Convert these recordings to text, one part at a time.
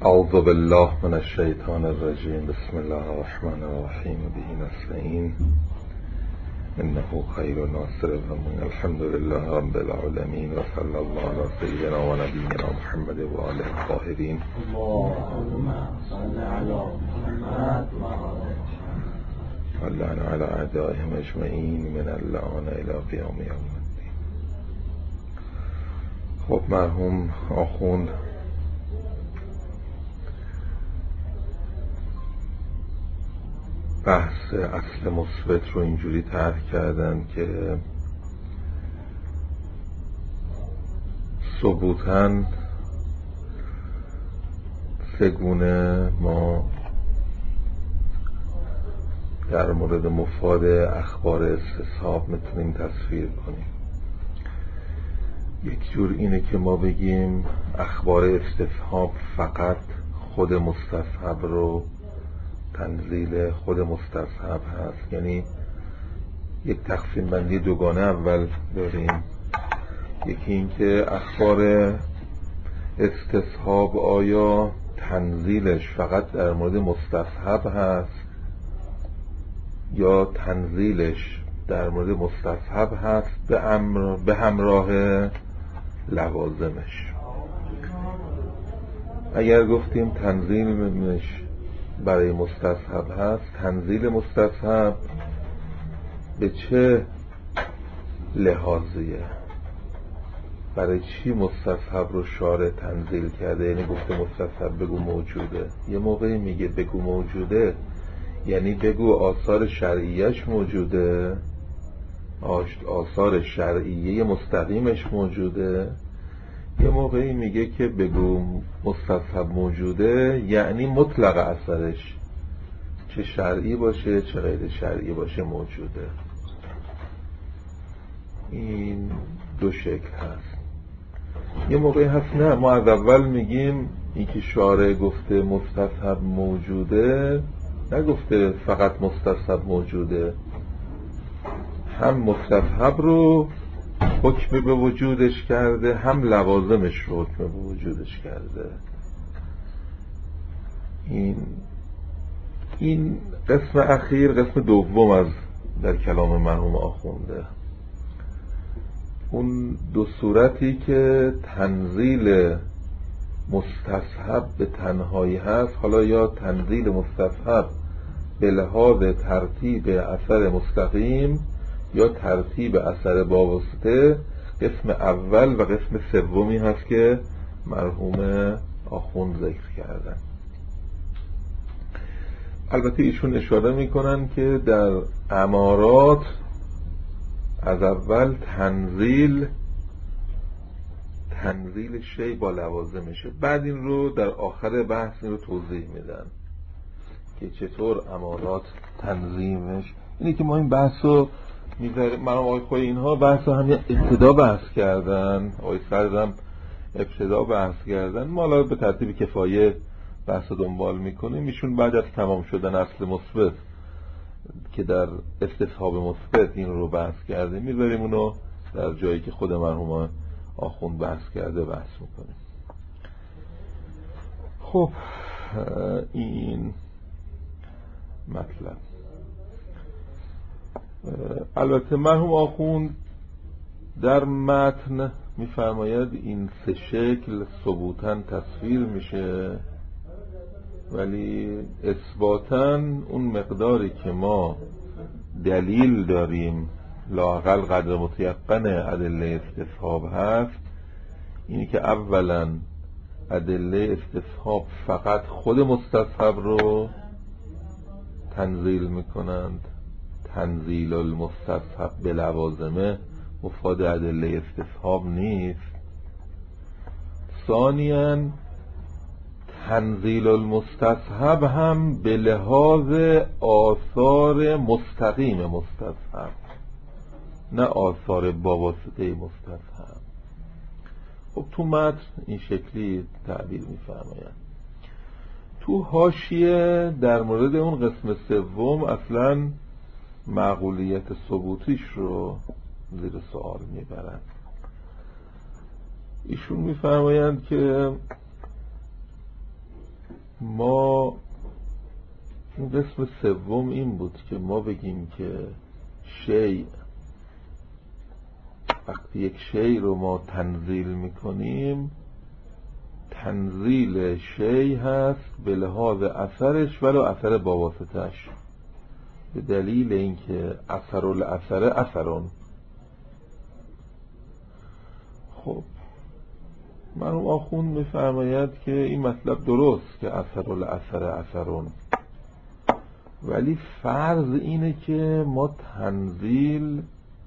اعوذ بالله من الشیطان الرجیم. بسم الله الرحمن الرحیم. به نستعین انه خیر ناصر و الحمد لله رب العالمین و صلی الله علی سیدنا و نبینا محمد و آله الطاهرین. اللهم صل علی محمد و اللعن علی اعدائهم اجمعین من اللعان الی قیام یوم الدین. خب مرحوم آخوند بحث اصل مثبت رو اینجوری طرح کردن که ثبوتاً سگونه ما در مورد مفاد اخبار استصحاب میتونیم تصویر کنیم. یک جور اینه که ما بگیم اخبار استصحاب فقط خود مستصحب رو تنزیل خود مستصحب هست، یعنی یک تقسیم بندی دوگانه اول داریم. یکی این که اخبار استصحاب آیا تنزیلش فقط در مورد مستصحب هست یا تنزیلش در مورد مستصحب هست به همراه لوازمش. اگر گفتیم تنزیلش برای مستصحب هست، تنزیل مستصحب به چه لحاظیه؟ برای چی مستصحب رو شارع تنزیل کرده؟ یعنی گفته مستصحب بگو موجوده. یه موقعی میگه بگو موجوده یعنی بگو آثار شرعیش موجوده، آثار شرعیه مستقیمش موجوده. یه موقعی میگه که بگو مستصحب موجوده یعنی مطلق اثرش چه شرعی باشه چه غیر شرعی باشه موجوده. این دو شکل هست. یه موقعی هست نه، ما از اول میگیم این که شارع گفته مستصحب موجوده، نگفته فقط مستصحب موجوده، هم مستصحب رو حکم به وجودش کرده هم لوازمش رو حکم به وجودش کرده. این قسم اخیر قسم دوم از در کلام مرحوم آخونده. اون دو صورتی که تنزیل مستصحب به تنهایی هست، حالا یا تنزیل مستصحب به لحاظ ترتیب اثر مستقیم یا ترتیب اثر باواسطه، قسم اول و قسم سومی هست که مرحوم آخوند ذکر کردن. البته ایشون اشاره میکنن که در امارات از اول تنزیل شی با لوازمشه، بعد این رو در آخر بحث این رو توضیح میدن که چطور امارات تنظیمش. اینه که ما این بحث رو میذاریم. مرحوم آقای خویی اینها بحث رو همین ابتدا بحث کردن، آقای سردم ابتدا بحث کردن، ما الان به ترتیب کفایه بحث رو دنبال میکنیم. ایشون بعد از تمام شدن اصل مثبت که در استصحاب مثبت این رو بحث کرده، میذاریم اونو در جایی که خود مرحوم آخوند بحث کرده بحث میکنیم. خب این مطلب. البته مرحوم آخوند در متن میفرماید این سه شکل ثبوتاً تصویر میشه، ولی اثباتاً اون مقداری که ما دلیل داریم لااقل قدر متیقن ادله استصحاب هست، اینی که اولاً ادله استصحاب فقط خود مستصحب رو تنزیل میکنند، تنزیل المستصحب به لوازمه مفاد ادله استصحاب نیست. ثانیاً تنزیل المستصحب هم به لحاظ آثار مستقیم مستصحب، نه آثار بواسطه مستصحب. خب تو متن این شکلی تعبیر می‌فرمایند. تو حاشیه در مورد اون قسم سوم اصلاً معقولیت ثبوتیش رو زیر سوال میبرند. ایشون میفرمایند که ما این قسم سوم این بود که ما بگیم که شیء، وقتی یک شیء رو ما تنزیل میکنیم، تنزیل شیء هست به لحاظ اثرش ولو اثر با واسطه‌اش، به دلیل اینکه اثر الاثر اثرون. خب مرحوم آخوند میفرماید که این مطلب درست که اثر الاثر اثرون، ولی فرض اینه که ما تنزیل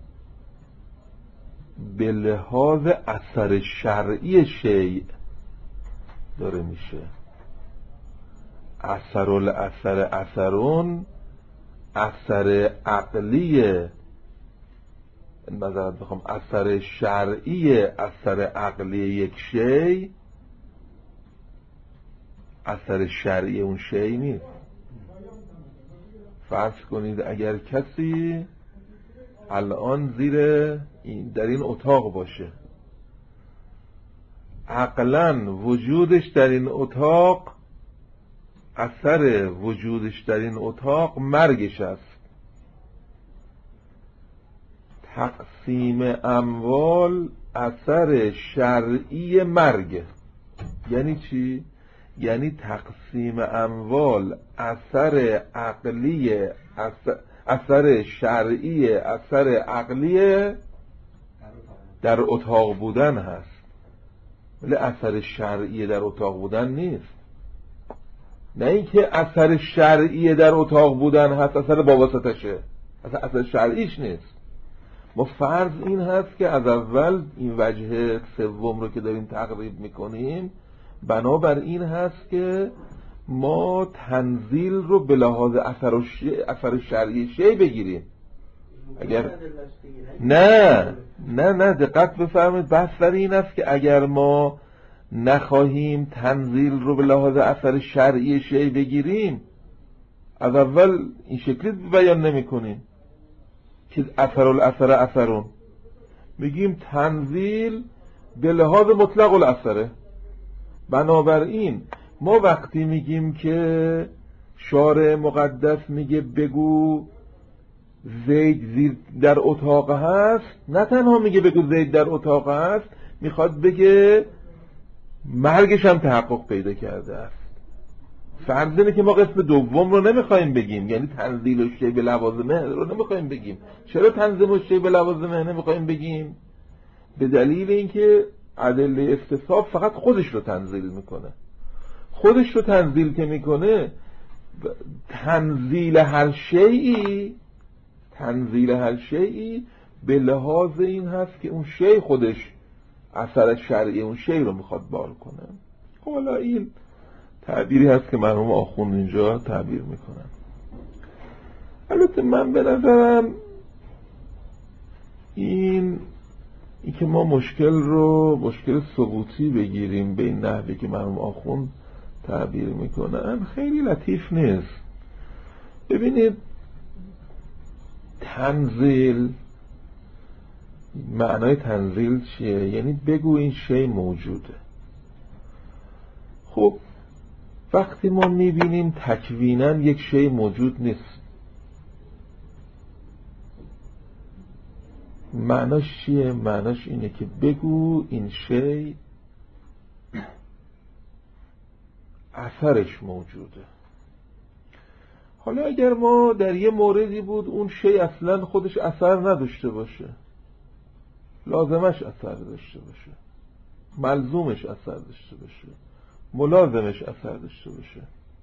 به لحاظ اثر شرعی شیء داره میشه. اثر الاثر اثرون اثر عقلی، معذرت بخوام، اثر شرعی اثر عقلی یک شیء اثر شرعی اون شیء نیست. فرض کنید اگر کسی الان در این اتاق باشه، عقلاً وجودش در این اتاق، اثر وجودش در این اتاق مرگش است. تقسیم اموال اثر شرعی مرگ. یعنی چی؟ یعنی تقسیم اموال اثر عقلی، اثر شرعی اثر عقلی در اتاق بودن هست، ولی اثر شرعی در اتاق بودن نیست. نه اینکه اثر شرعی در اتاق بودن هست اثر با واسطشه، اثر شرعیش نیست. ما فرض این هست که از اول این وجه سوم رو که داریم تقریب میکنیم، بنابر این هست که ما تنزیل رو به لحاظ اثر شرعی شیء بگیریم. اگر نه دقت بفرمایید، بحث در این است که اگر ما نخواهیم تنزیل رو به لحاظ اثر شرعی شیء بگیریم، از اول این شکلی بیان نمی کنیم که اثر الاثر اثرون، میگیم تنزیل به لحاظ مطلق الاثره. بنابراین ما وقتی میگیم که شارع مقدس میگه بگو زید در اتاق هست، نه تنها میگه بگو زید در اتاق هست، میخواد بگه مرگش هم تحقق پیدا کرده است. فرض اینه که ما قسم دوم رو نمیخوایم بگیم، یعنی تنزیل الشیء به لوازمه رو نمیخوایم بگیم. چرا تنزیل الشیء به لوازمه نمیخوایم بگیم؟ به دلیل اینکه ادله استصحاب فقط خودش رو تنزیل میکنه. خودش رو تنزیل که میکنه، تنزیل هر شیئی به لحاظ این هست که اون شیء خودش اثر شرعی اون شیء رو میخواد بار کنه. خب حالا این تعبیری هست که مرحوم آخوند اینجا تعبیر میکنن. البته من به نظرم این که ما مشکل ثبوتی بگیریم به این نحوی که مرحوم آخوند تعبیر میکنن خیلی لطیف نیست. ببینید تنزیل، معنای تنزیل چیه؟ یعنی بگو این شی موجوده. خب وقتی ما میبینیم تکویناً یک شی موجود نیست، معناش چیه؟ معناش اینه که بگو این شی اثرش موجوده. حالا اگر ما در یه موردی بود اون شی اصلا خودش اثر نداشته باشه، لازمش اثر داشته باشه، ملزومش اثر داشته باشه، ملازمش اثر داشته باشه،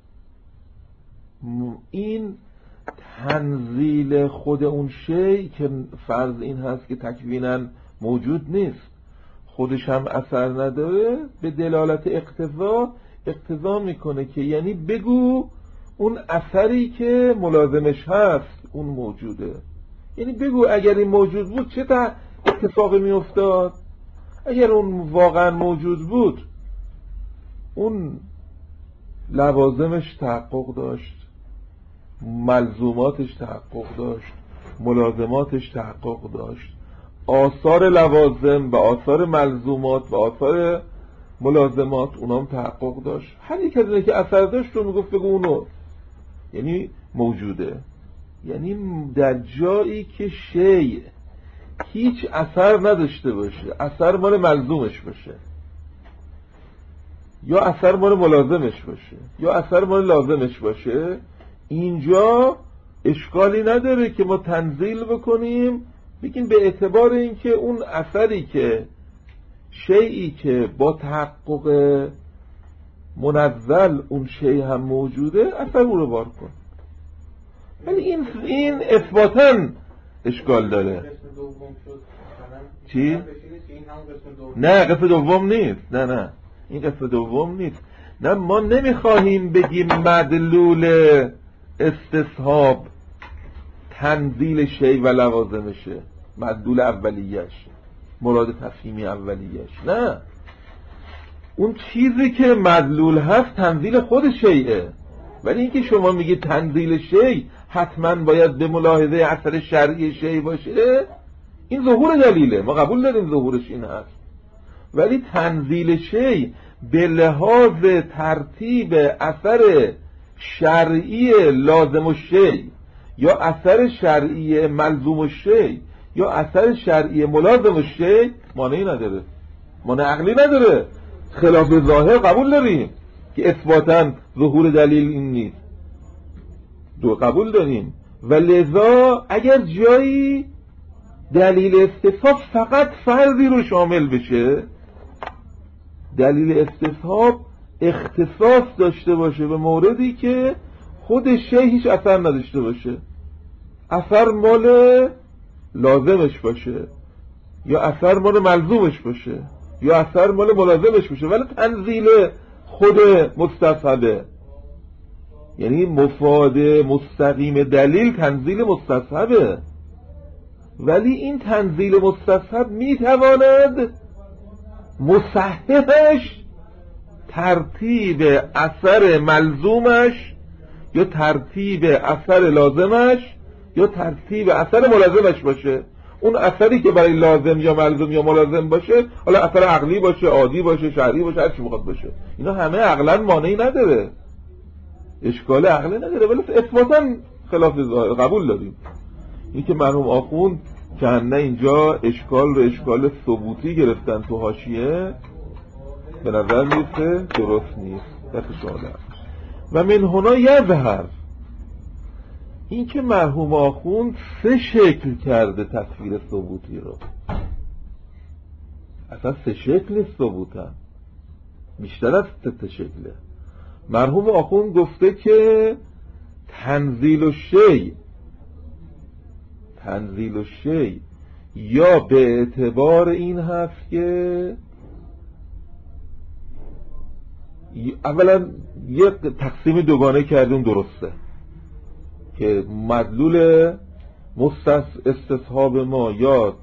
این تنزیل خود اون شی که فرض این هست که تکویناً موجود نیست، خودش هم اثر نداره، به دلالت اقتضا میکنه که یعنی بگو اون اثری که ملازمش هست اون موجوده. یعنی بگو اگر این موجود بود چه اتفاقی میافتاد؟ اگر اون واقعا موجود بود اون لوازمش تحقق داشت، ملزوماتش تحقق داشت، ملازماتش تحقق داشت، آثار لوازم و آثار ملزومات و آثار ملازمات اونام تحقق داشت. هر یک از اینه که اثر داشت رو میگفت بگو اونو، یعنی موجوده. یعنی در جایی که شیء هیچ اثر نداشته باشه، اثر مال ملزومش باشه، یا اثر مال ملازمش باشه، یا اثر مال لازمش باشه، اینجا اشکالی نداره که ما تنزیل بکنیم، بگیم به اعتبار اینکه اون اثری که شیئی که با تحقق منزل اون شیء هم موجوده، اثر او رو بار کن. ولی این اثباتاً اشکال داره. چی؟ نه قسم دوم نیست. نه این قسم دوم نیست. نه ما نمیخواهیم بگیم مدلول استصحاب تنزیل شیء و لوازمشه، مدلول اولیش، مراد تفهیمی اولیش. نه، اون چیزی که مدلول هست تنزیل خود شیء. ولی اینکه شما میگید تنزیل شیء حتما باید به ملاحظه اثر شرعی شیء باشه، این ظهور دلیله، ما قبول داریم ظهورش این هست. ولی تنزیل شیء به لحاظ ترتیب اثر شرعی لازم الشیء یا اثر شرعی ملزوم الشیء یا اثر شرعی ملازم الشیء مانعی نداره، مانع عقلی نداره. خلاف ظاهر قبول داریم که اثباتاً ظهور دلیل این نیست، دو قبول داریم. و لذا اگر جایی دلیل استصحاب فقط فرضی رو شامل بشه، دلیل استصحاب اختصاص داشته باشه به موردی که خود شیء هیچ اثر نداشته باشه، اثر مال لازمش باشه یا اثر مال ملزومش باشه یا اثر مال ملازمش باشه، ولی تنزیل خود مستصحبه، یعنی مفاد مستقیم دلیل تنزیل مستصحبه. ولی این تنزیل مستصحب میتواند مصححش ترتیب اثر ملزومش یا ترتیب اثر لازمش یا ترتیب اثر ملازمش باشه. اون اثری که برای لازم یا ملزوم یا ملازم باشه، حالا اثر عقلی باشه، عادی باشه، شرعی باشه، هر چی بخواد باشه، اینا همه عقلا مانعی نداره، اشکال عقلی نداره. ولی اثباتاً خلاف ظاهر قبول داریم. این که مرحوم آخوند که نه اینجا اشکال رو اشکال ثبوتی گرفتن تو حاشیه، به نظر میرسه درست نیست. و من هنا یظهر، این که مرحوم آخوند سه شکل کرده تصویر ثبوتی رو، اصلا سه شکل ثبوتن، بیشتر از سه شکله. مرحوم آخوند گفته که تنزیل الشیء یا به اعتبار این هست که اولا یک تقسیم دوگانه کردیم درسته که مدلول استصحاب ما یا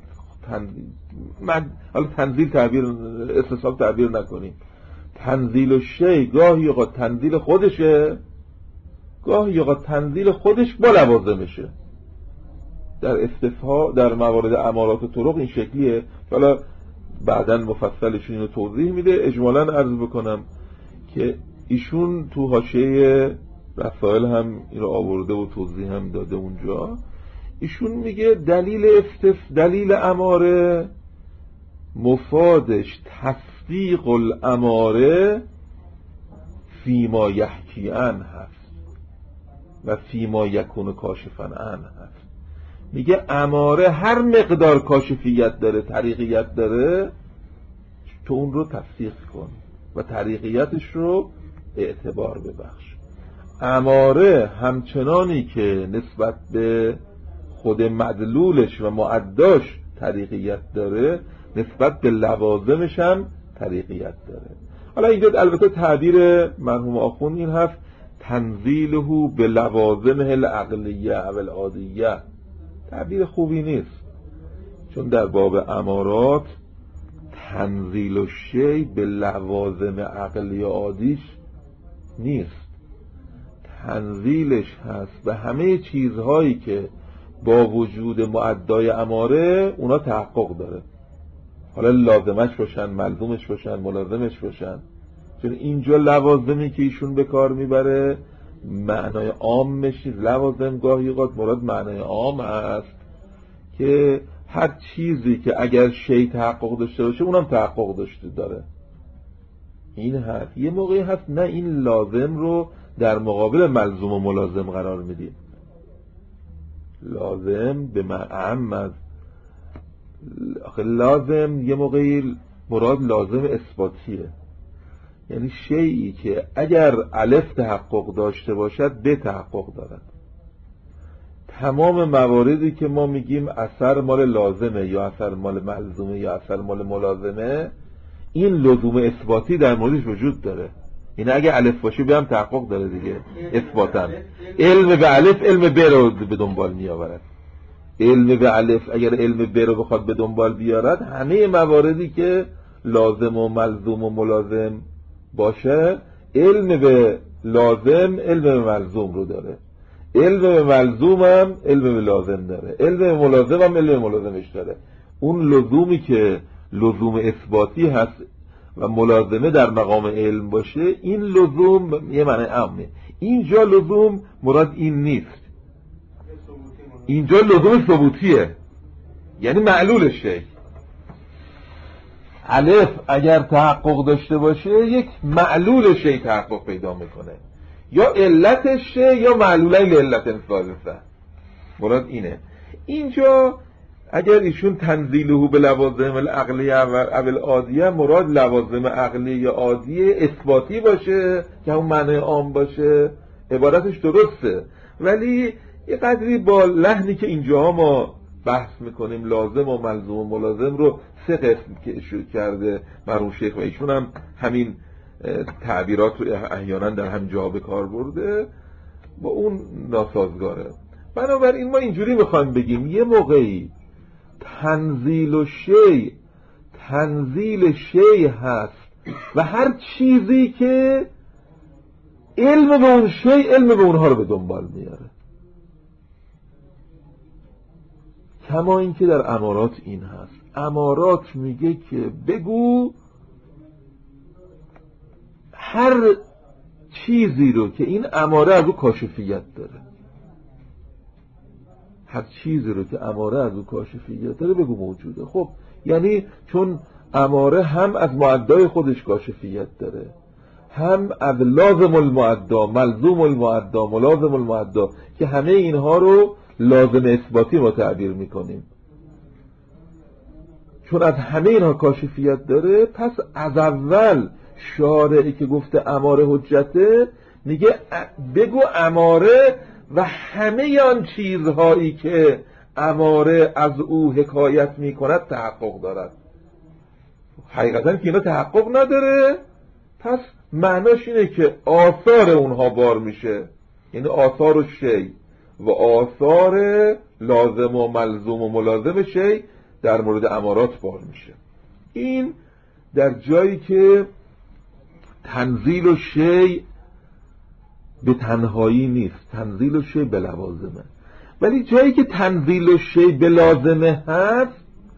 تنزیل تعبیر استصحاب تعبیر نکنیم، تنزیل الشیء گاهی اوقات تنزیل خودشه، گاهی اوقات تنزیل خودش با لوازمشه. در استصحاب در موارد امارات و طرق این شکلیه. حالا بعداً مفصلش اینو توضیح میده. اجمالاً عرض بکنم که ایشون تو حاشیه رسائل هم اینو آورده و توضیح هم داده اونجا. ایشون میگه دلیل اماره مفادش تصدیق الاماره فیما یحکی ان هست و فیما یکون کاشفا ان هست. میگه اماره هر مقدار کاشفیت داره، طریقیت داره، تو اون رو تصدیق کن و طریقیتش رو اعتبار ببخش. اماره همچنانی که نسبت به خود مدلولش و معداش طریقیت داره، نسبت به لوازمش هم طریقیت داره. حالا اینجا البته تعبیر مرحوم آخوند این هست تنزیله به لوازمه العقلیه او العادیه. تعبیر خوبی نیست، چون در باب امارات تنزیل الشیء به لوازم عقلی عادیش نیست، تنزیلش هست به همه چیزهایی که با وجود معدای اماره اونا تحقق داره. حالا لازمش باشن، ملزومش باشن، ملازمش باشن. چون اینجا لوازمی که ایشون به کار میبره معنای عامش نیست. لوازم گاهی اوقات مراد معنای عام است که هر چیزی که اگر شی تحقق داشته باشه اونم تحقق داشته داره. این هست. یه موقعی هست نه این لازم رو در مقابل ملزوم و ملازم قرار میدیم. لازم به معنی از لازم یه موقعی مراد لازم اثباتیه، یعنی شیئی که اگر الف تحقق داشته باشد به تحقق دارد. تمام مواردی که ما میگیم اثر مال لازمه یا اثر مال ملزومه یا اثر مال ملازمه، این لزوم اثباتی در موردش وجود داره. این اگه الف باشه به هم تحقق داره دیگه اثباتاً. علم به الف علم ب رو به دنبال میآورد. علم به الف اگر علم ب رو بخواد به دنبال بیارد، همه مواردی که لازم و ملزوم و ملازم باشه، علم به لازم علم به ملزوم رو داره، علم به ملزوم هم علم به لازم داره، علم به ملازم هم علم به ملازمش داره. اون لزومی که لزوم اثباتی هست و ملازمه در مقام علم باشه، این لزوم یه معنی عامه. اینجا لزوم مراد این نیست، اینجا لزوم ثبوتیه، یعنی معلول شی. الف اگر تحقق داشته باشه یک معلول شی تحقق پیدا میکنه، یا علت شی یا معلولای علت ثالثه. مراد اینه. اینجا اگر ایشون تنزیله به لوازم العقلیه و العادیه، مراد لوازم عقلی یا عادیه اثباتی باشه که همون معنی عام باشه، عبارتش درسته، ولی یه قدری با لحنی که اینجا ما بحث میکنیم لازم و ملزوم و ملازم رو سه قسم که اشاره کرده مرحوم شیخ و ایشون هم همین تعبیرات رو احیانا در همین جا به کار برده، با اون ناسازگاره. بنابراین ما اینجوری میخوایم بگیم یه موقعی تنزیل شی هست و هر چیزی که علم به اون شی علم به اونها رو به دنبال میاره، کما این که در امارات این هست. امارات میگه که بگو هر چیزی رو که این اماره از او کاشفیت داره، هر چیزی رو که اماره از او کاشفیت داره بگو موجوده. خب یعنی چون اماره هم از معدای خودش کاشفیت داره، هم از لازم المعدا، ملزوم المعدا، ملازم المعدا، که همه اینها رو لازم اثباتی ما تعبیر میکنیم، چون از همه اینها کاشفیت داره، پس از اول شارعی که گفته اماره حجته میگه بگو اماره و همه آن چیزهایی که اماره از او حکایت میکند تحقق دارد. حقیقتا که اینا تحقق نداره، پس معناش اینه که آثار اونها بار میشه، یعنی آثار و شی و آثار لازم و ملزوم و ملازم شی در مورد امارات بار میشه. این در جایی که تنزیل و شی به تنهایی نیست، تنزیل و شی به لوازمه. ولی جایی که تنزیل و شی به لازمه هست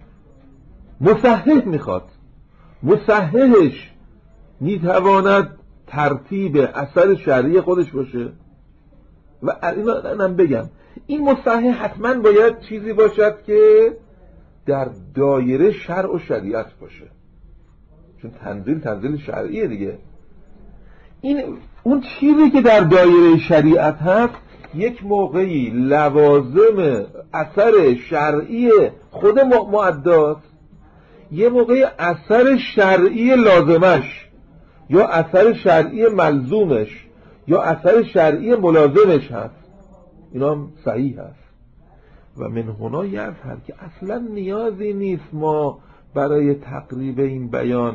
مصحح میخواد. مصححش میتواند ترتیب اثر شرعی خودش باشه. و اینم بگم این مصحح حتما باید چیزی باشد که در دایره شرع و شریعت باشه، چون تنزیل شرعیه دیگه. این اون چیزی که در دایره شریعت هست یک موقعی لوازم اثر شرعی خود معدات، یه موقعی اثر شرعی لازمش یا اثر شرعی ملزومش یا اثر شرعی ملازمش هست. اینا هم صحیح هست. و من هنا یظهر که اصلا نیازی نیست ما برای تقریب این بیان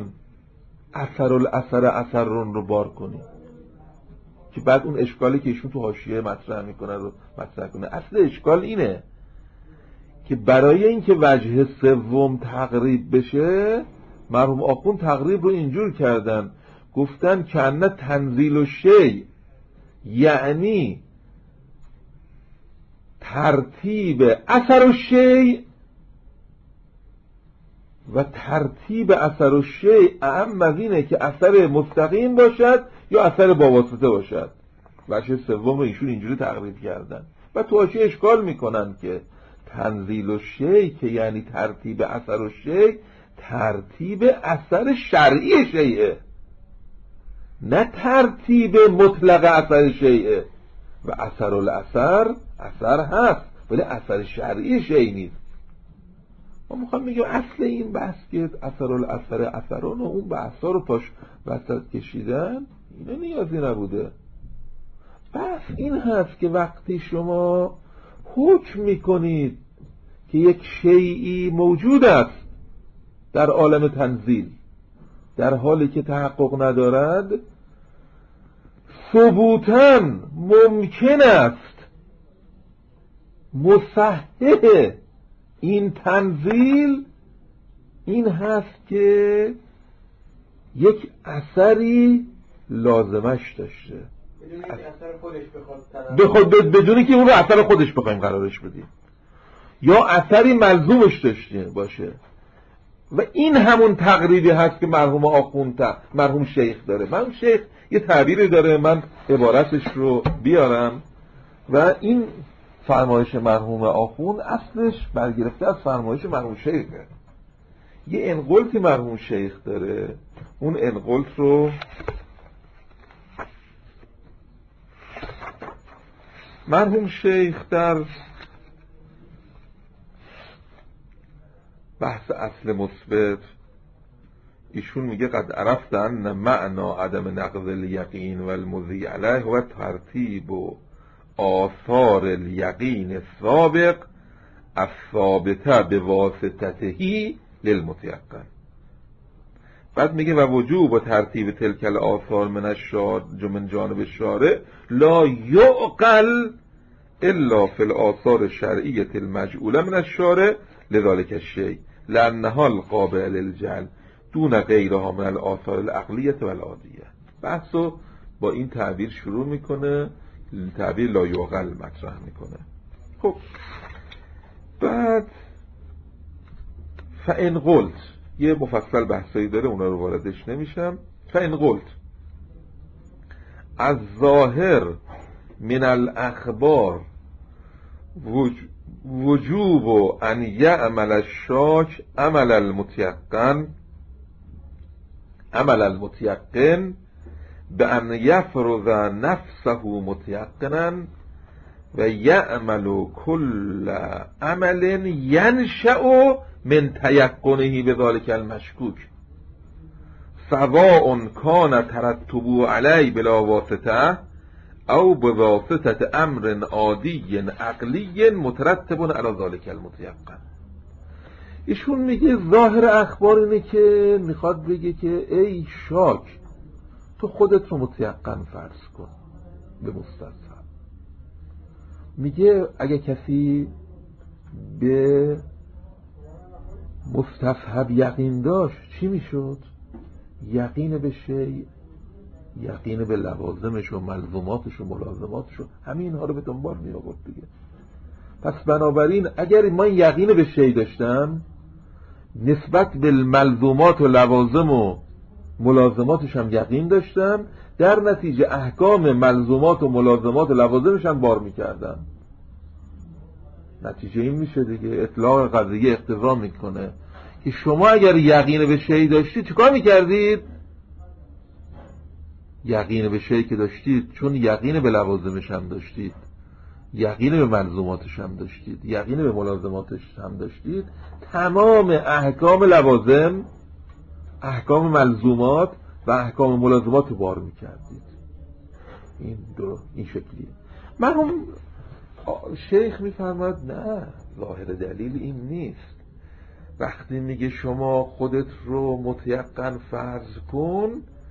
اثر رو بار کنیم که بعد اون اشکالی که ایشون تو حاشیه مطرح میکنه رو مطرح کنه. اصل اشکال اینه که برای اینکه وجه سوم تقریب بشه، مرحوم آخوند تقریب رو اینجور کردن، گفتن که انه تنزیل و شی یعنی ترتیب اثر و شی و ترتیب اثر و شیء اهم از اینه که اثر مستقیم باشد یا اثر با واسطه باشد. وجه سوم ایشون اینجوری تقریر کردن و تو حاشیه اشکال میکنن که تنزیل و شیء که یعنی ترتیب اثر و شیء ترتیب اثر شرعی شیء، نه ترتیب مطلق اثر شیء. و اثر الاثر اثر هست ولی اثر شرعی شیء نیست. ما میخوام بگم اصل این بحث که اثر الاثر اثران و اون بحثا رو پاش وسط کشیدن اینه نیازی نبوده. بحث این هست که وقتی شما حکم میکنید که یک شیئی موجود است در عالم تنزیل در حالی که تحقق ندارد، ثبوتاً ممکن است مصحح این تنزیل این هست که یک اثری لازمش داشته، بدونی که اون رو اثر خودش بخوایم قرارش بدیم، یا اثری ملزومش داشته باشه. و این همون تقریبی هست که مرحوم شیخ داره. مرحوم شیخ یه تعبیری داره، من عبارتش رو بیارم. و این فرمایش مرحوم آخوند اصلش برگرفته از فرمایش مرحوم شیخه. یه انقلتی مرحوم شیخ داره، اون انقلت رو مرحوم شیخ در بحث اصل مثبت ایشون میگه قد عرفت ان معنا عدم نقض الیقین و المضی علیه و ترتیب و آثار الیقین السابق الثابته بواسطتهی للمتیقن. بعد میگه و وجوب و ترتیب تلک الاثار من جانب الشارع لا یعقل الا فی الاثار الشرعیه المجعوله من الشارع لذلك الشیء لانها القابل للجعل دون غیرها من الاثار العقلیه و العادیه. بحثو با این تعبیر شروع میکنه، تعبیر لا یعقل مطرح میکنه. خب بعد فإن قلت یه مفصل بحثایی داره، اونا رو واردش نمیشم. فإن قلت از ظاهر من الاخبار وجوب ان یعمل الشاک عمل المتیقن بأن یفرض نفسه متیقنا و یعمل کل عمل ینشأ من تیقنه بذلك المشکوک سواء کان ترتبه علی بلا واسطه او بواسطه امر عادی عقلی مترتب علی ذلك المتیقن. ایشون میگه ظاهر اخبار اینه که میخواد بگه که ای شاک تو خودت رو متیقن فرض کن به مستصحب. میگه اگه کسی به مستصحب یقین داشت چی میشد؟ یقین به شیء، یقین به لوازمش و ملزوماتش و ملازماتش و همین ها رو به دنبال می آورد دیگه. پس بنابراین اگر من یقین به شیء داشتم نسبت به ملزومات و لوازم و ملازماتش هم یقین داشتم، در نتیجه احکام ملزومات و ملازمات و لوازمش هم بار میکردم. نتیجه این میشه دیگه، اطلاق قضیه اقتضا میکنه که شما اگر یقین به شیء داشتید چیکار میکردید؟ یقین به شیء که داشتید، چون یقین به لوازمش هم داشتید، یقین به ملزوماتش هم داشتید، یقین به ملازماتش هم داشتید، تمام احکام لوازم، احکام ملزومات و احکام ملازمات رو بار میکردید. این شکلیه. مرحوم شیخ میفرماد نه، ظاهر دلیل این نیست. وقتی میگه شما خودت رو متیقن فرض کن،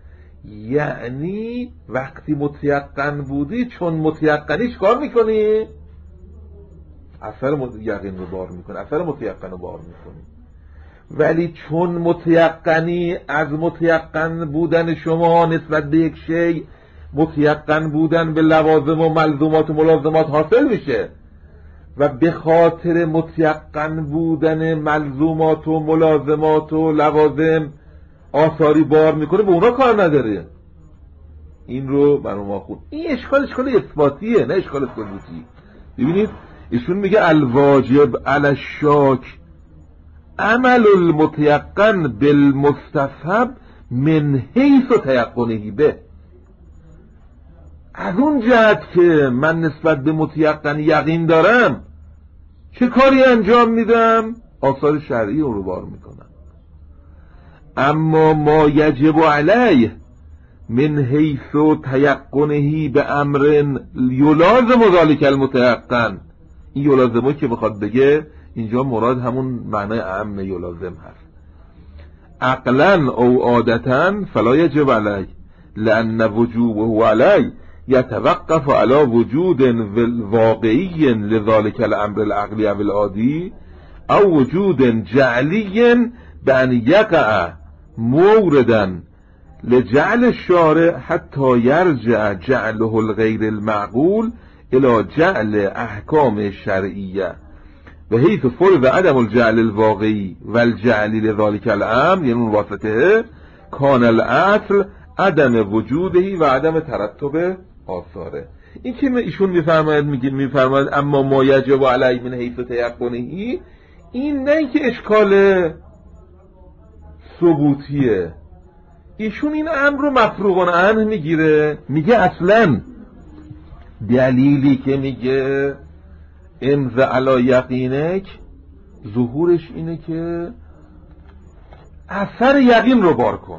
یعنی وقتی متیقن بودی چون متیقنیش کار میکنی اثر یقین رو بار میکنی، اثر متیقن رو بار میکنی. ولی چون متیقنی از متیقن بودن شما نسبت به یک شی متیقن بودن به لوازم و ملزومات و ملازمات حاصل میشه، و به خاطر متیقن بودن ملزومات و ملازمات و لوازم آثاری بار میکنه، به اونا کار نداره. این رو برای ما خون. این اشکال اثباتیه، نه اشکال ثبوتی. ببینید ایشون میگه الواجب علی الشاک عمل المتیقن بالمستصحب من حیث تیقنه به. از اون جهت که من نسبت به متیقن یقین دارم، چه کاری انجام میدم؟ آثار شرعی رو بار میکنم. اما ما یجب علیه من حیث تیقنه به امر یلازم ذلک المتیقن، این یلازمه که بخواد بگه اینجا مراد همون معنای اعم یلازم هست. عقلا او عادتا فلا یجب علیه لأن وجوبه علیه یتوقف علی وجود واقعی لذلك الامر العقلی او العادی او وجود جعلی بأن یقع موردا لجعل الشارع حتی یرجع جعله الغیر المعقول الى جعل احکام شرعیه و حیث فرض عدم الجعل الواقعی والجعل لذلك الامر، یعنی واسطه کان الاصل عدم وجوده و عدم ترتب آثاره. این که ایشون میفرماید اما ما یجب علیه من حیث تیقنه، این نه اینکه اشکال ثبوتیه. ایشون این امر رو مفروغ عنه میگیره، میگه اصلا دلیلی که میگه امض علی یقینک ظهورش اینه که اثر یقین رو بار کن.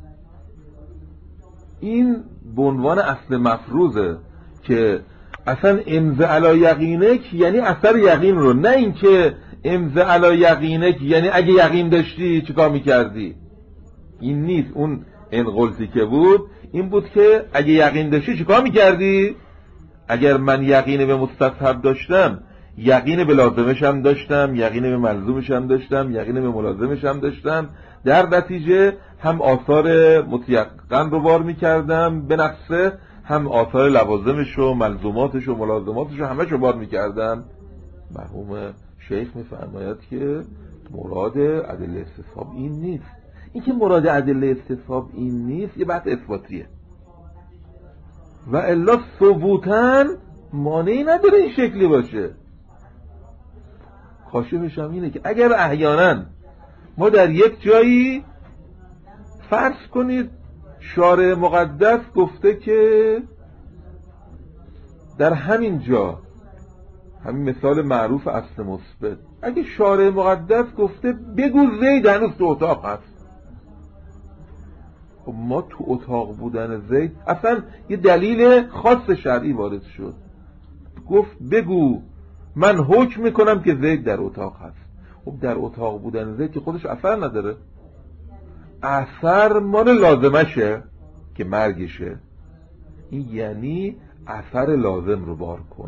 این به عنوان اصل مفروضه که اصلا امض علی یقینک یعنی اثر یقین رو، نه اینکه امض علی یقینک یعنی اگه یقین داشتی چیکار میکردی. این نیست. اون انقلتی که بود این بود که اگه یقین داشتی چیکار میکردی. اگر من یقین به مستصحب داشتم، یقین به لازمش هم داشتم، یقین به ملزومش هم داشتم، یقین به ملازمش هم داشتم، در نتیجه هم آثار متیقن رو بار میکردم به نفسه، هم آثار لوازمش و ملزوماتش و ملازماتش رو همه رو بار میکردم. مرحوم شیخ میفرماید که مراد ادله استصحاب این نیست. این که مراد ادله استصحاب این نیست یه بحث اثباتیه و الا ثبوتاً مانعی نداره این شکلی باشه. کاشفش هم اینه که اگر احیانا ما در یک جایی فرض کنید شارع مقدس گفته که در همین جا، همین مثال معروف اصل مثبت، اگه شارع مقدس گفته بگو زید هنوز تو اتاق هست، خب ما تو اتاق بودن زید اصلا یه دلیل خاص شرعی وارد شد، گفت بگو من حکم میکنم که زید در اتاق هست. خب در اتاق بودن زید که خودش اثر نداره، اثر مال لازمشه که مرگشه. این یعنی اثر لازم رو بار کن.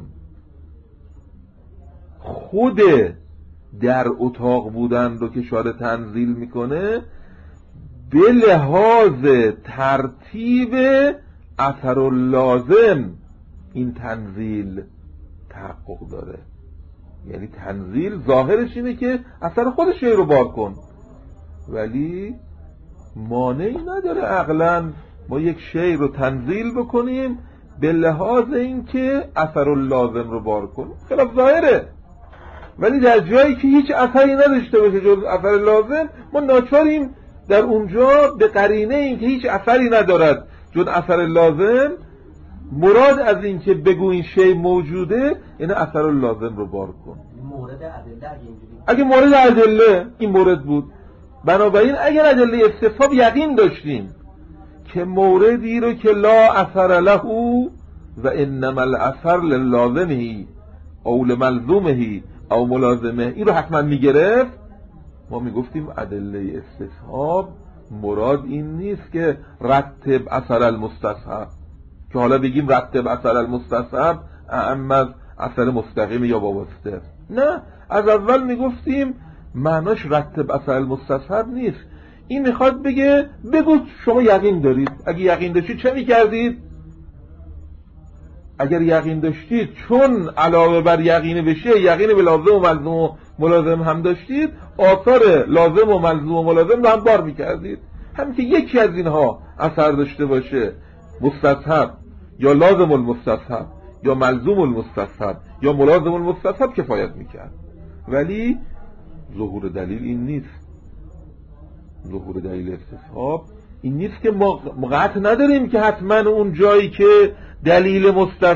خود در اتاق بودن رو که شارع تنزیل میکنه به لحاظ ترتیب اثر اللازم این تنزیل تحقق داره. یعنی تنزیل ظاهرش اینه که اثر خودش رو بار کن، ولی مانعی نداره عقلاً ما یک شی رو تنزیل بکنیم به لحاظ اینکه اثر اللازم رو بار کن. خلاف ظاهره، ولی در جایی که هیچ اثری نداشته باشه جز اثر لازم، ما ناچاریم در اونجا به قرینه این که هیچ اثری ندارد جز اثر لازم، مراد از این که بگو این شی موجوده یعنی اثر لازم رو بار کن. مورد ادله اگه مورد ادله این مورد بود، بنابراین اگر ادله استصحاب یقین داشتیم که موردی رو که لا اثر له و انما الاثر للازمه او لملزومه او ملازمه، این رو حتما میگرفت، ما میگفتیم ادله استصحاب مراد این نیست که رتب اثر المستصحب، که حالا بگیم رتب اثر المستصحب اعم از اثر مستقیم یا وابسته. نه، از اول میگفتیم معناش رتب اثر المستصحب نیست. این میخواد بگه بگو شما یقین دارید، اگه یقین داشتید چه میکردید؟ اگر یقین داشتید چون علاوه بر یقین بشه یقین به لازم و ملزوم و ملازم هم داشتید، آثار لازم و ملزوم و ملازم رو هم بار میکردید. همین که یکی از اینها اثر داشته باشه، مستصحب یا لازم المستصحب یا ملزوم المستصحب یا ملازم المستصحب، کفایت میکرد. ولی ظهور دلیل این نیست. ظهور دلیل استصحاب این نیست که ما قطع نداریم که حتما اون جایی که دلیل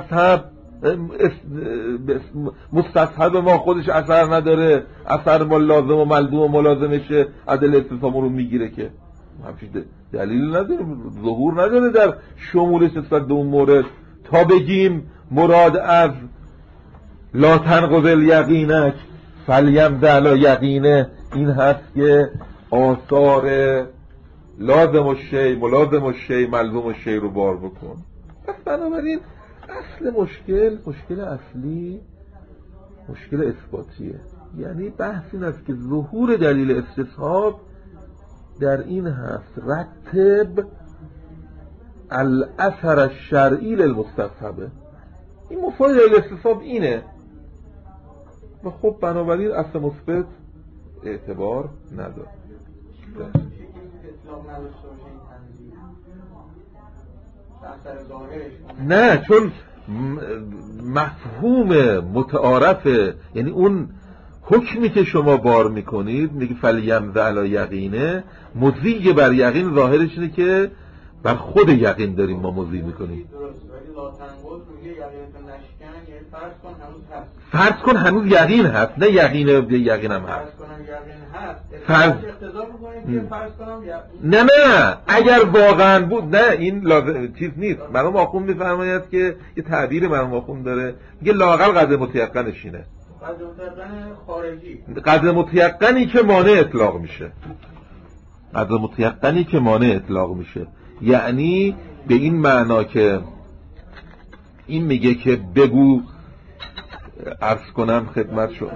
مستصحب ما خودش اثر نداره، اثر ما لازم و ملزوم و ملازمشه، عدل استصحاب رو میگیره، که همچین دلیل نداره، ظهور نداره در شمولش نسبت به اون مورد، تا بگیم مراد از لا تنقض الیقینک فلیمض علی یقینه این هست که آثار لازم الشیء ملازم الشیء ملزوم الشیء رو بار بکن. پس بنابراین اصل مشکل اصلی مشکل اثباتیه. یعنی بحث این است که ظهور دلیل استصحاب در این هست رتب الاثر الشرعی للمستصحبه. این مفاد دلیل استصحاب اینه و خب بنابراین اصل مثبت اعتبار نداره. نه، چون مفهوم متعارفه، یعنی اون حکمی که شما بار میکنید میگه فلیمض علی یقینه، مضی بر یقین ظاهرش اینه که بر خود یقین داریم ما مضی میکنیم. فرض کن هنوز یقین هست، نه یقین هم هست. نه اگر واقعا بود، نه این لازم چیز نیست. مرحوم آخوند میفرماید که یه تعبیر مرحوم آخوند داره، میگه لااقل قدر متیقنش اینه، قدر متیقنی که مانع اطلاق میشه، قدر متیقنی که مانع اطلاق میشه. یعنی به این معنا که این میگه که بگو، عرض کنم خدمت شما،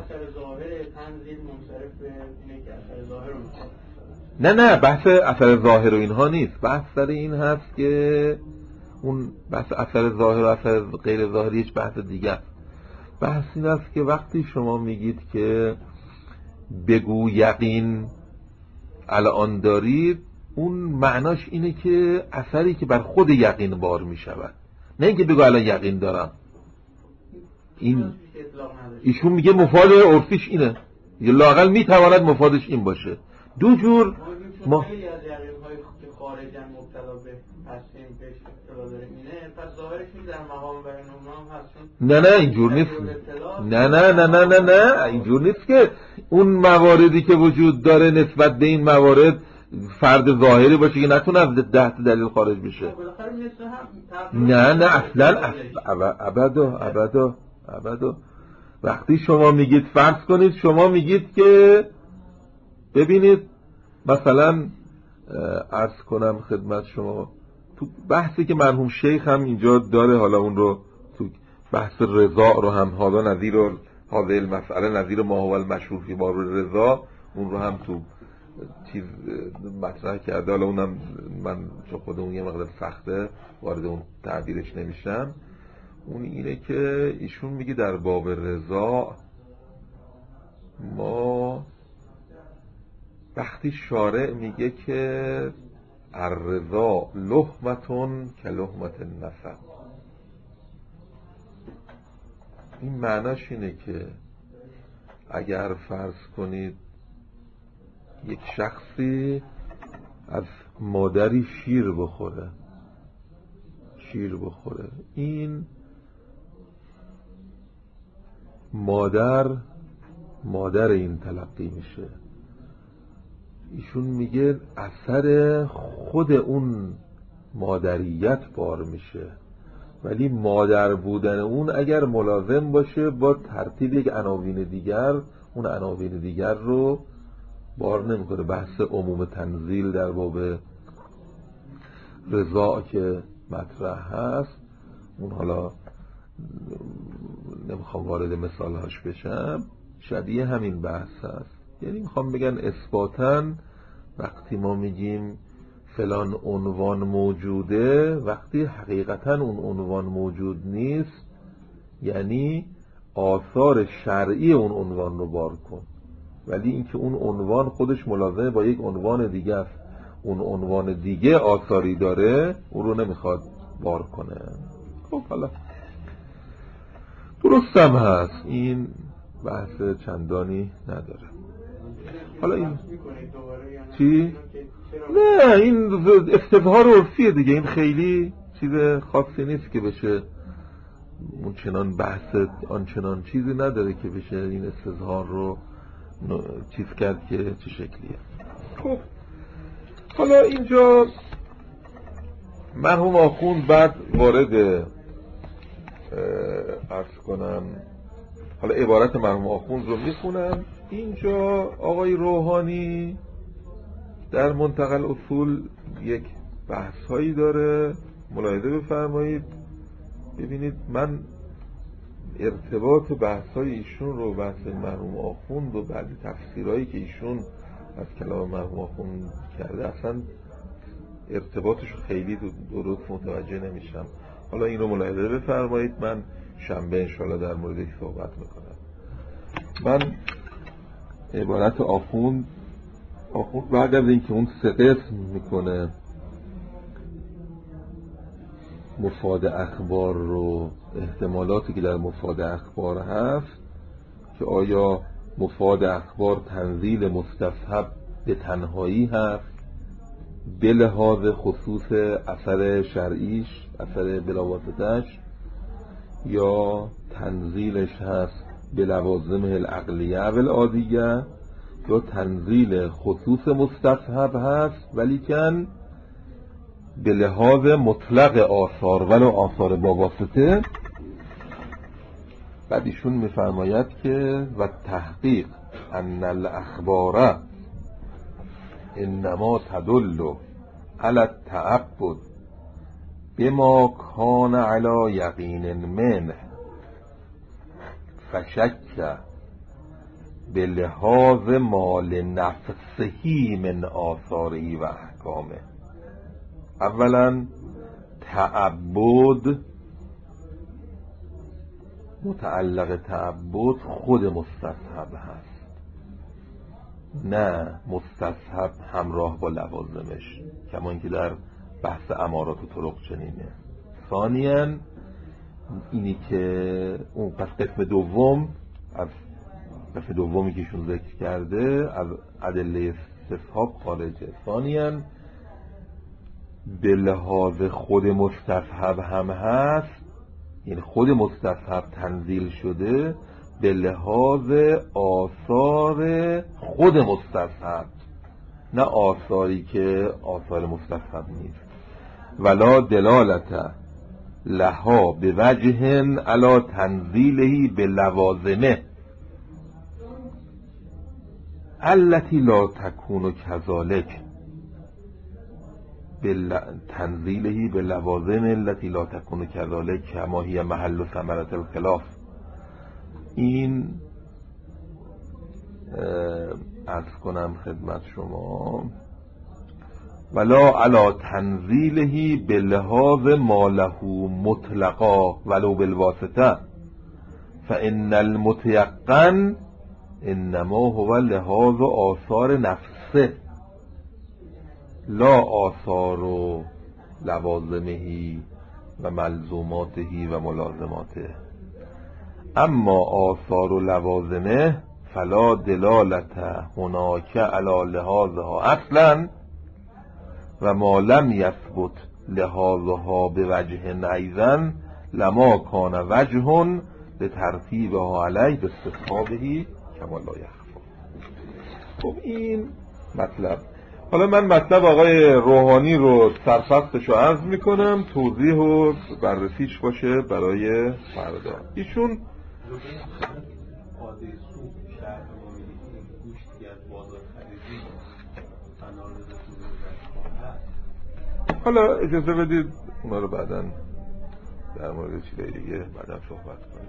نه بحث اثر ظاهر و اینها نیست، بحث سر این هست که اون بحث اثر ظاهر و اثر غیر ظاهری هیچ بحث دیگه است. بحث این است که وقتی شما میگید که بگو یقین الان دارید، اون معناش اینه که اثری که بر خود یقین بار میشود، نه اینکه بگو الان یقین دارم. این ایشون میگه مفاد عرفیش اینه، یا لااقل میتواند مفادش این باشه. دو جور ما نه اینجور نیست. نه اینجور نیست که اون مواردی که وجود داره نسبت به این موارد فرد ظاهری باشه که نتونه از 10 دلیل خارج بشه. نه اصلا ابدا. وقتی شما میگید، فرض کنید شما میگید که ببینید مثلا عرض کنم خدمت شما، تو بحثی که مرحوم شیخ هم اینجا داره، حالا اون رو تو بحث رضا رو هم حالا نظیر و حاضر المسئله نظیر ما هو المشهور فی باب رضا، اون رو هم تو چیز مطرح کرده. حالا اونم من چون خودمون یه مقدار سخته وارد اون تعبیرش نمیشم. اون اینه که ایشون میگه در باب رضا ما وقتی شارع میگه که الرضا لحمتون که لحمت النسب، این معناش اینه که اگر فرض کنید یک شخصی از مادری شیر بخوره، این مادر این تلقی میشه. ایشون میگه اثر خود اون مادریت بار میشه، ولی مادر بودن اون اگر ملازم باشه با ترتیب یک عناوین دیگر، اون عناوین دیگر رو بار نمیکنه. بحث عموم تنزیل در باب رضا که مطرح هست، اون حالا نمیخوام وارد مثالهاش بشم، شبیه همین بحث هست. یعنی میخوام بگن اثباتاً وقتی ما میگیم فلان عنوان موجوده، وقتی حقیقتا اون عنوان موجود نیست یعنی آثار شرعی اون عنوان رو بار کن. ولی اینکه اون عنوان خودش ملازمه با یک عنوان دیگه است، اون عنوان دیگه آثاری داره، اون رو نمیخواد بار کنه. خب حالا درستم هست، این بحث چندانی نداره. حالا این چی؟ نه، این استظهار عرفیه دیگه، این خیلی چیز خاصی نیست که بشه اون چنان بحث آنچنان چیزی نداره که بشه این استظهار رو چیز کرد که چه شکلیه. خب حالا اینجا مرحوم آخوند بعد وارد عرض کنم، حالا عبارت مرحوم آخوند رو میخونم. اینجا آقای روحانی در منتقل اصول یک بحث هایی داره، ملاحظه بفرمایید. ببینید من ارتباط بحث های ایشون رو، بحث مرحوم آخوند و بعضی تفسیرهایی که ایشون از کلام مرحوم آخوند کرده اصلا ارتباطش خیلی درست متوجه نمیشم. حالا این رو ملاحظه بفرمایید، من شنبه انشاءالله در موردش صحبت میکنم. من عبارت آخوند بعد از اینکه اون 3 قسم میکنه مفاد اخبار رو، احتمالاتی که در مفاد اخبار هست که آیا مفاد اخبار تنزیل مستصحب به تنهایی هست به لحاظ خصوص اثر شرعیش، اثر بلاواسطش، یا تنزیلش هست به لوازم العقلیه و العادیه، یا تنزیل خصوص مستصحب هست ولیکن به لحاظ مطلق آثار ولو آثار با واسطه. بعد ایشون میفرماید که و تحقیق ان الاخبار انما تدل على التعبد بما کان علی یقین منه فشک به لحاظ مال نفسهی من آثاری و احکامه. اولا تعبد، متعلق تعبد خود مستصحب هست، نه مستصحب همراه با لوازمش، کما اینکه در بحث امارات و طرق چنینه. ثانیاً اینی که اون پس قسم دوم، از قسم دومی که ایشون ذکر کرده از ادله استصحاب خارجه. ثانیاً به لحاظ خود مستصحب هم هست، یعنی خود مستصحب تنزیل شده به لحاظ آثار خود مستصحب، نه آثاری که آثار مستصحب نیست. ولا دلالت لها به وجه علی تنزیلهی به لوازمه التي لا تكون كذلك، تنزیلهی به لوازم التي لا تكون كذلك كما هي محل ثمرة الخلاف. این عرض کنم خدمت شما ولا علی تنزیلهی به لحاظ ما له مطلقا ولو بالواسطه فان المتيقن انما هو لحاظ آثار نفسه لا آثار و لوازمهی و ملزوماتهی و ملازماته. اما آثار و لوازمه فلا دلالت هناك علی لحاظها اصلا و ما لم یثبت لحاظها به وجه ایضا لما کان وجه لترتیبها علیه به استصحابه کما لا یخفی. خب این مطلب. حالا من مطلب آقای روحانی رو سرفصلش رو عرض میکنم، توضیح و بررسیش باشه برای فردا. ایشون حالا اجازه بدید اونا رو بعداً در مورد چیزای دیگه بعداً صحبت کنیم.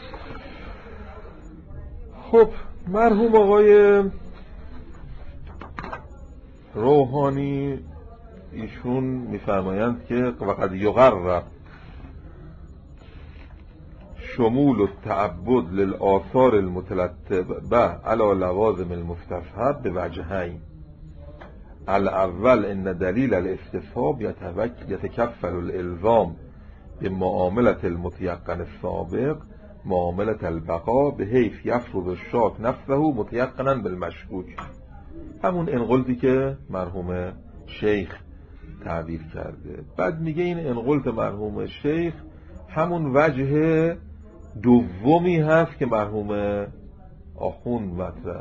خب مرحوم آقای روحانی ایشون میفرمایند که وقد یقرر شمول التعبد للآثار المترتبه على لوازم المستفحر به وجهین. الاول ان دلیل الاستصحاب یتکفل الالزام به معاملة المتيقن السابق معاملة البقاء به حیث یفرض الشاک نفسه متيقنا بالمشکوک. همون انقلتی که مرحوم شیخ تعبیر کرده. بعد میگه این انقلت مرحوم شیخ همون وجه دومی هست که مرحوم آخوند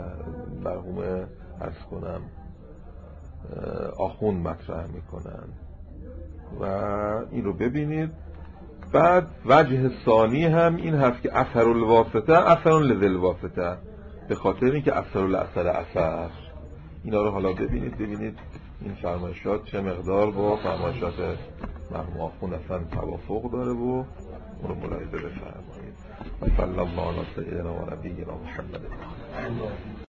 مطرح میکنن و این رو ببینید. بعد وجه ثانی هم این هست که اثر الواسطه اثر لذل واسطه، به خاطر اینکه اثر الاثر اثر. اینا رو حالا ببینید این فرمایشات چه مقدار با فرمایشات مرحوم آخوند اصلا توافق داره و اون رو ملاحظه بفرمایید. صلی الله علی سیدنا و نبینا محمد.